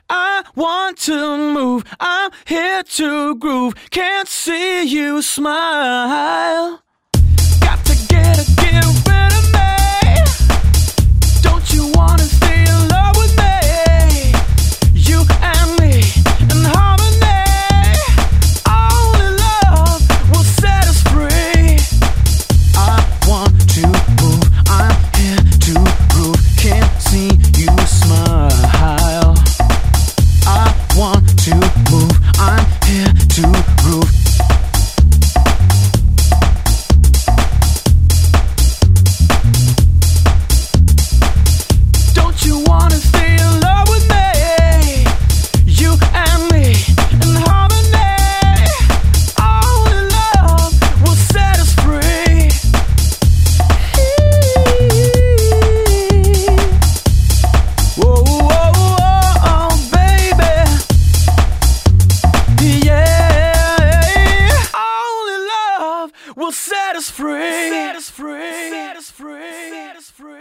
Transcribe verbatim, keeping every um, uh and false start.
I want to move. I'm here to groove. Can't see you smile. Got to get a get rid of me. Don't you wanna feel love with me? You and me in harmony. Only love will set us free. I want to move. I'm here to groove. Can't see you smile. I want to move. I'm here to groove. Don't you wanna feel love with me? You and me in harmony. Only love will set us free. Whoa, whoa, whoa, baby. Yeah, only love will set us free. Set us free. Set us free. Set us free.